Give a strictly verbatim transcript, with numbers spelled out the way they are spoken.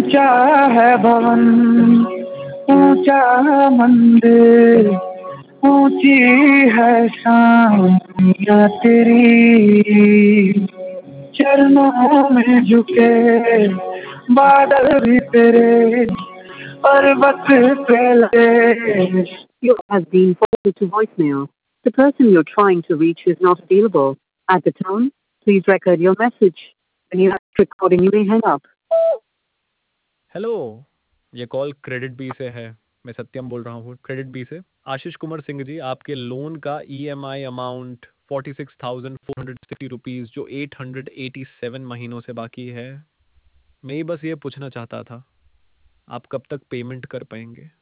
ऊंचा है भवन, ऊंचा मंदिर, ऊंची है शान तेरी, चरणों में झुके बादल भी तेरे, पर्वत पे लगे। You have been forwarded to voicemail. The person you're trying to reach is not available. At the tone, please record your message. When you have recording, you may hang up. Hello, ये call CreditBee से है। मैं सत्यम बोल रहा हूँ credit B से। आशीष कुमार सिंह जी, आपके loan का EMI amount forty six thousand four hundred sixty rupees जो एट हंड्रेड एटी सेवन महीनों से बाकी है। मैं ही बस ये पूछना चाहता था, आप कब तक पेमेंट कर पाएंगे?